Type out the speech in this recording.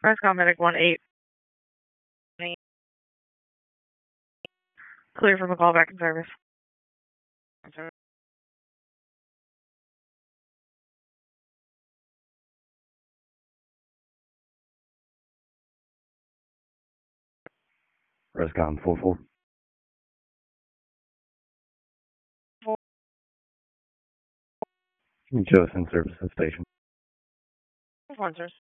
Rescom Medic 1-8. Clear from a call back in service. Rescom 4-4. Show us in service at station. Sponsors.